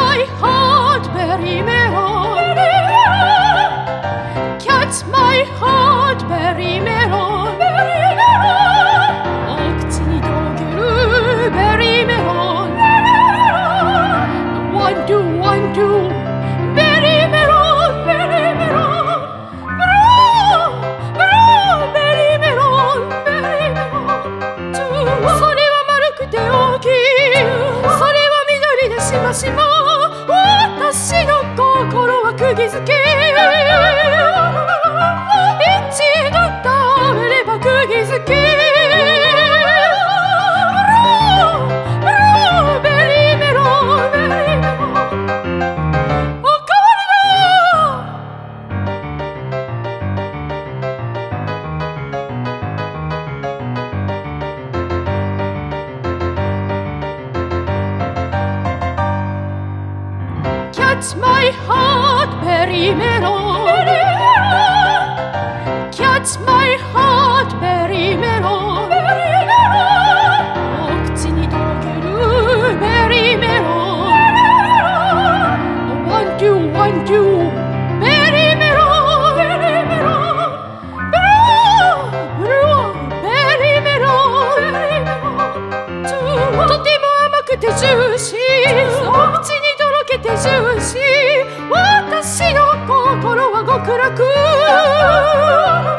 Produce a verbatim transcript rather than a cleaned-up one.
my heart very melon Catch my heart very melonお口にとろけるベリーメロン One two one two ベリーメロンベリーメロンブローブローベリーメロンベリーメロンそれは丸くて大きいそれは緑でしましま私の心は釘付け一度食べれば釘付けブローブローベリーメロンベリーメロンおかわりだCatch my heart, berry melon. Catch my heart, berry melon. お口にとろけるベリーメロン。One two one two ベリーメロンベリーメロン。ブローブローベリーメロンベリーメロン。とても甘くてジューシー。お口にとろけてジューシー私の心は極楽